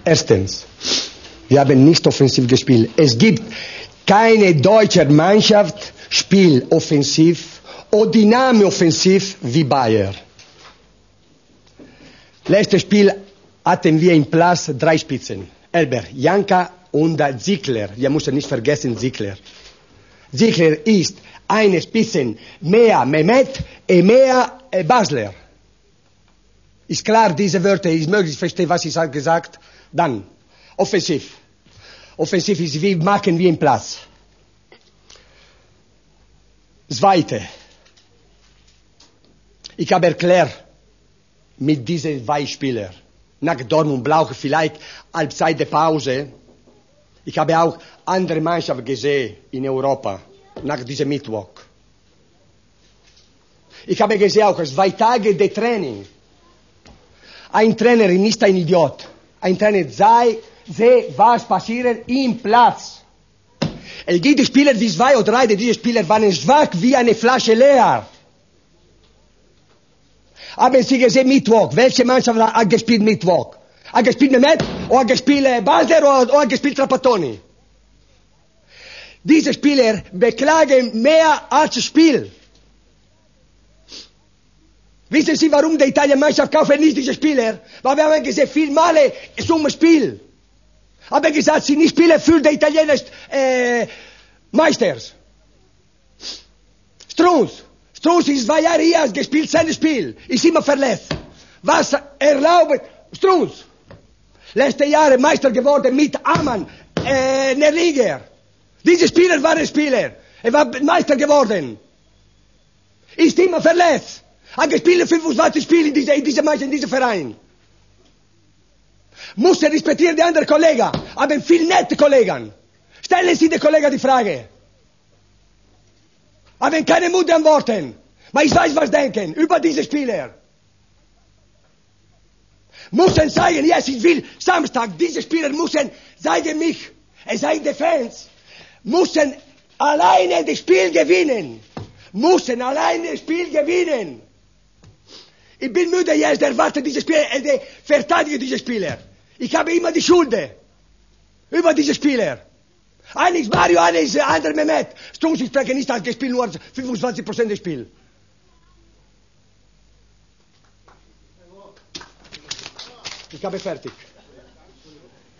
Erstens, wir haben nicht offensiv gespielt. Es gibt keine deutsche Mannschaft, spielt offensiv oder dynamisch offensiv wie Bayern. Letztes Spiel hatten wir im Platz 3 Spitzen. Elber, Janka und Ziegler. Wir müssen nicht vergessen Ziegler. Ziegler ist eine Spitze mehr Mehmet und mehr Basler. Ist klar, diese Wörter, ist möglich, verstehe, was ich habe gesagt. Dann, offensiv. Offensiv ist, wie machen wir im Platz. Zweite. Ich habe erklärt, mit diesen zwei Spielern, nach Dortmund brauche vielleicht Halbzeit der Pause. Ich habe auch andere Mannschaften gesehen in Europa, nach diesem Mittwoch. Ich habe gesehen auch 2 Tage de Training. Ein Trainer ist nicht ein Idiot. Ein Trainer sieht, was passiert im Platz. Es gibt Spieler, wie 2 oder 3, diese Spieler waren schwach wie eine Flasche leer. Haben Sie gesehen Mittwoch? Welche Mannschaft hat gespielt Mittwoch? Hat gespielt Mehmet? Oder hat gespielt Balder? Oder hat gespielt Trapattoni? Diese Spieler beklagen mehr als Spiel. Wissen Sie, warum die Italien-Mannschaft kaufen nicht diese Spieler? Weil wir haben gesehen, viel Male zum Spiel. Haben gesagt, sie nicht spielen für die italienischen Meisters. Strunz ist 2 Jahre hier, hat gespielt sein Spiel. Ist immer verletzt. Was erlaubt Strunz? Letzte Jahre Meister geworden mit Amann, der Liga. Diese Spieler waren Spieler. War Meister geworden. Ist immer verletzt. Hat gespielt 25 Spiele in dieser Mannschaft, in diesem Verein. Muss respektieren die anderen Kollegen. Aber viel nette Kollegen. Stellen Sie den Kollegen die Frage. Haben keine Mut antworten. Aber ich weiß, was denken über diese Spieler. Müssen sagen, yes, ich will Samstag, diese Spieler müssen, sagen mich, es seien die Fans, müssen alleine das Spiel gewinnen. Müssen alleine das Spiel gewinnen. Ich bin müde jetzt, erwarte diese Spieler, verteidige diese Spieler. Ich habe immer die Schuld über diese Spieler. Einer ist Mario, einer ist andere Mehmet. Strunz, ich spreche nicht, hat gespielt nur 25% des Spiels. Ich habe fertig.